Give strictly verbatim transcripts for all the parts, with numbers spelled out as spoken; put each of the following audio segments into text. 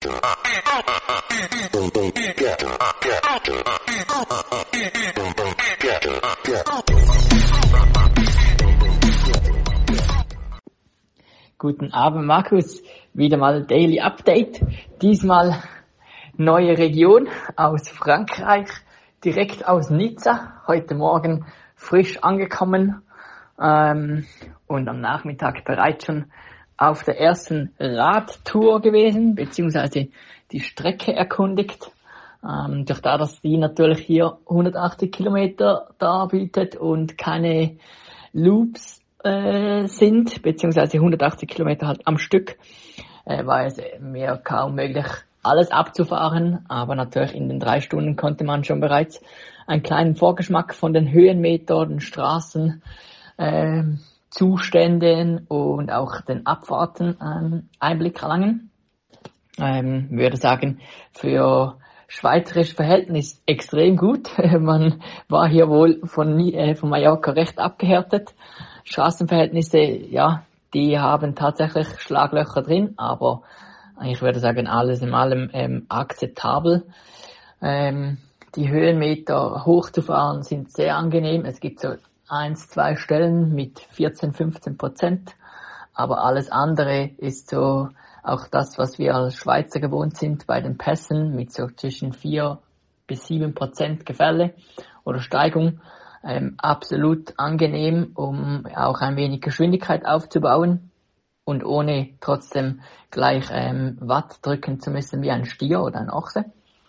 Guten Abend, Markus. Wieder mal Daily Update. Diesmal neue Region aus Frankreich, direkt aus Nizza. Heute Morgen frisch angekommen ähm, und am Nachmittag bereits schon auf der ersten Radtour gewesen, beziehungsweise die Strecke erkundigt. Ähm, durch da, dass die natürlich hier hundertachtzig Kilometer darbietet und keine Loops äh, sind, beziehungsweise hundertachtzig Kilometer halt am Stück, äh, war es mir kaum möglich, alles abzufahren. Aber natürlich in den drei Stunden konnte man schon bereits einen kleinen Vorgeschmack von den Höhenmetern, den Straßen, äh, Zuständen und auch den Abfahrten ähm, Einblick erlangen. Ähm, würde sagen, für schweizerisches Verhältnis extrem gut. Man war hier wohl von, äh, von Mallorca recht abgehärtet. Straßenverhältnisse, ja, die haben tatsächlich Schlaglöcher drin, aber ich würde sagen, alles in allem ähm, akzeptabel. Ähm, die Höhenmeter hochzufahren sind sehr angenehm. Es gibt so eins, zwei Stellen mit vierzehn, fünfzehn Prozent, aber alles andere ist so auch das, was wir als Schweizer gewohnt sind bei den Pässen mit so zwischen vier bis sieben Prozent Gefälle oder Steigung. Ähm, absolut angenehm, um auch ein wenig Geschwindigkeit aufzubauen und ohne trotzdem gleich ähm, Watt drücken zu müssen wie ein Stier oder ein Ochse.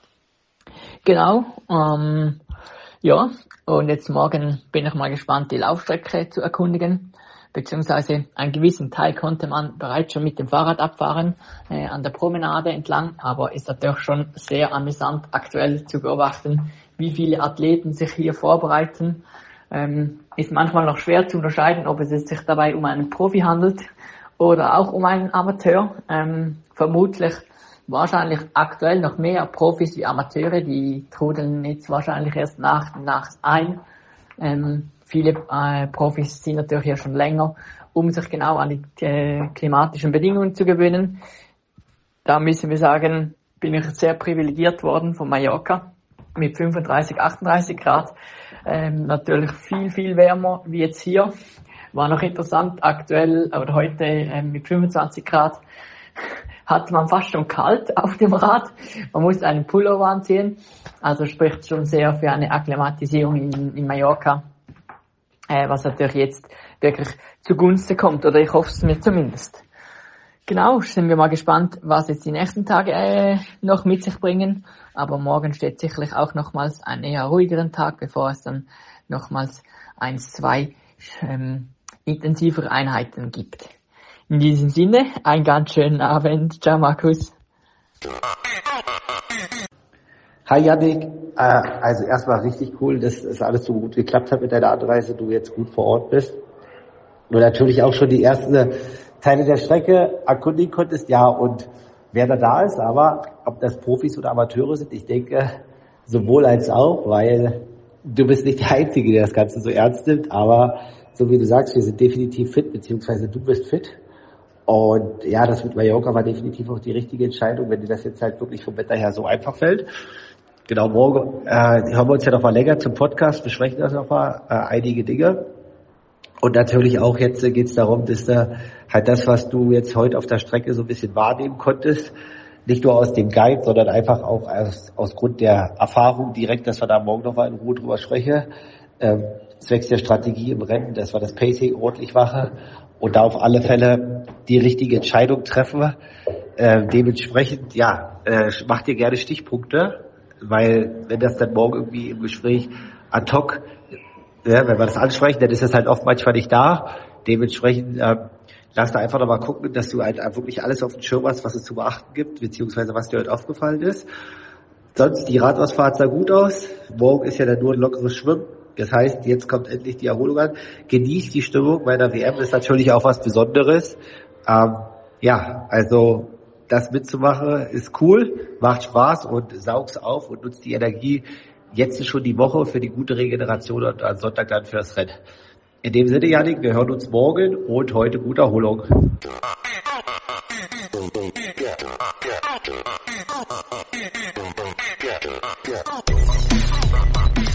Genau, ähm, ja, und jetzt morgen bin ich mal gespannt, die Laufstrecke zu erkundigen, beziehungsweise einen gewissen Teil konnte man bereits schon mit dem Fahrrad abfahren, äh, an der Promenade entlang, aber ist natürlich schon sehr amüsant aktuell zu beobachten, wie viele Athleten sich hier vorbereiten. Ähm, ist manchmal noch schwer zu unterscheiden, ob es sich dabei um einen Profi handelt oder auch um einen Amateur. Ähm, vermutlich wahrscheinlich aktuell noch mehr Profis wie Amateure, die trudeln jetzt wahrscheinlich erst nach und nach ein. Ähm, viele äh, Profis sind natürlich hier schon länger, um sich genau an die äh, klimatischen Bedingungen zu gewöhnen. Da müssen wir sagen, bin ich sehr privilegiert worden von Mallorca mit fünfunddreißig, achtunddreißig Grad. Ähm, natürlich viel, viel wärmer wie jetzt hier. War noch interessant, aktuell oder heute ähm, mit fünfundzwanzig Grad hat man fast schon kalt auf dem Rad. Man muss einen Pullover anziehen. Also spricht schon sehr für eine Akklimatisierung in, in Mallorca, äh, was natürlich jetzt wirklich zugunsten kommt, oder ich hoffe es mir zumindest. Genau, sind wir mal gespannt, was jetzt die nächsten Tage äh, noch mit sich bringen. Aber morgen steht sicherlich auch nochmals ein eher ruhigeren Tag, bevor es dann nochmals eins, zwei ähm, intensivere Einheiten gibt. In diesem Sinne, einen ganz schönen Abend. Ciao, Markus. Hi, Yannick. Äh, also erstmal richtig cool, dass es alles so gut geklappt hat mit deiner Anreise, du jetzt gut vor Ort bist. Und natürlich auch schon die ersten Teile der Strecke erkundigen konntest. Ja, und wer da da ist, aber ob das Profis oder Amateure sind, ich denke sowohl als auch, weil du bist nicht der Einzige, der das Ganze so ernst nimmt, aber so wie du sagst, wir sind definitiv fit, beziehungsweise du bist fit. Und ja, das mit Mallorca war definitiv auch die richtige Entscheidung, wenn dir das jetzt halt wirklich vom Wetter her so einfach fällt. Genau, morgen äh, hören wir uns ja noch mal länger zum Podcast, besprechen das noch mal äh, einige Dinge. Und natürlich auch jetzt äh, geht es darum, dass äh, halt das, was du jetzt heute auf der Strecke so ein bisschen wahrnehmen konntest, nicht nur aus dem Guide, sondern einfach auch aus, aus Grund der Erfahrung direkt, dass wir da morgen noch mal in Ruhe drüber sprechen, ähm, zwecks der Strategie im Rennen, dass wir das Pacing ordentlich machen und da auf alle Fälle die richtige Entscheidung treffen. Äh, dementsprechend, ja, äh, mach dir gerne Stichpunkte, weil wenn das dann morgen irgendwie im Gespräch ad hoc, ja, wenn wir das ansprechen, dann ist das halt oft manchmal nicht da. Dementsprechend äh, lass da einfach nochmal gucken, dass du halt wirklich alles auf dem Schirm hast, was es zu beachten gibt, beziehungsweise was dir heute aufgefallen ist. Sonst, die Radausfahrt sah gut aus. Morgen ist ja dann nur ein lockeres Schwimmen. Das heißt, jetzt kommt endlich die Erholung an. Genießt die Stimmung bei der W M, ist natürlich auch was Besonderes. Ähm, ja, also das mitzumachen ist cool, macht Spaß und saug's auf und nutzt die Energie. Jetzt ist schon die Woche für die gute Regeneration und am Sonntag dann fürs Rennen. In dem Sinne, Yannick, wir hören uns morgen und heute gute Erholung. Get, get, get, get.